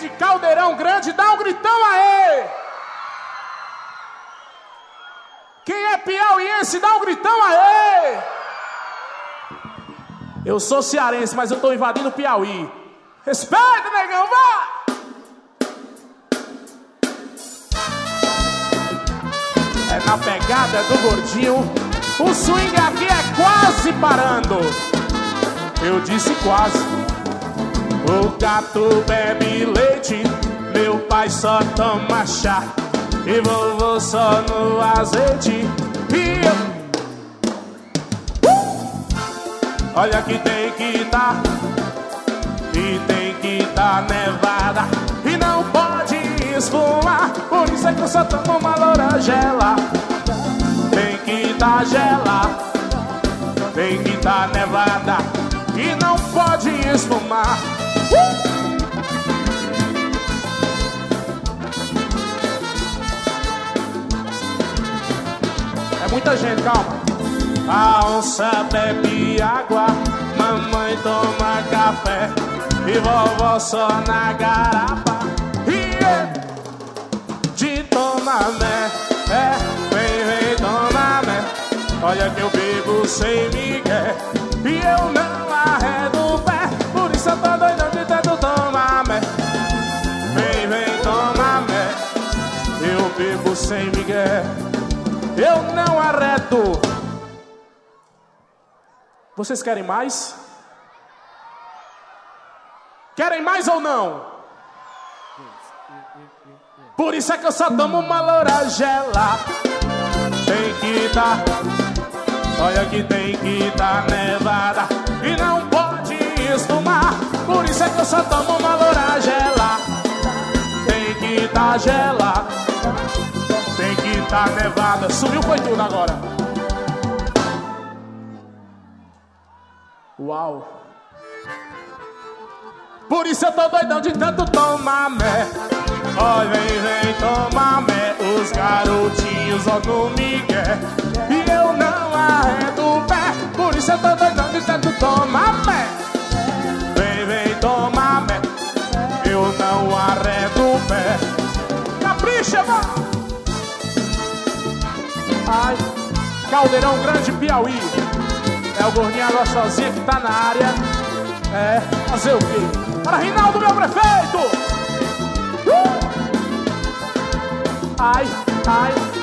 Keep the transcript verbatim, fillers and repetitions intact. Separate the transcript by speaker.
Speaker 1: de Caldeirão Grande, dá um gritão aí! Quem é piauiense, dá um gritão aí! Eu sou cearense, mas eu tô invadindo o Piauí. Respeita, negão, vá! É na pegada do gordinho. O swing aqui é quase parando. Eu disse quase. O gato bebe leite, meu pai só toma chá e vovô só no azeite. E eu... uh! Olha que tem que dar, e tem que dar nevada, e não pode esfumar, por isso é que eu só tomo uma loura gelada. Tem que dar gelada, tem que dar nevada, e não pode esfumar. Uh! É muita gente, calma. A onça bebe água, mamãe toma café e vovó só na garapa. E é de tomamé, é, vem, vem, tomamé. Olha que eu bebo sem migué e eu não arredo o pé, por isso eu tô doidão de tanto tomamé. Vem, vem, tomamé, eu bebo sem migué, eu não arredo. Vocês querem mais? Querem mais ou não? Por isso é que eu só tomo uma loura gelada. Tem que dar, olha que tem que dar nevada, e não pode esfumar. Por isso é que eu só tomo uma loura gelada. Tem que dar gelada, tem que dar nevada. Subiu foi tudo agora. Uau. Por isso eu tô doidão de tanto tomamé. Olha, vem, vem, tomamé. Os garotinhos ó no migué e eu não arredo o pé, por isso eu tô doidão de tanto tomamé. Vem, vem, tomamé, eu não arredo o pé. Capricha, mano. Ai, Caldeirão Grande, Piauí. É o gordinho água sozinha que tá na área. É, fazer o quê? Para Rinaldo, meu prefeito! Uh! Ai, ai.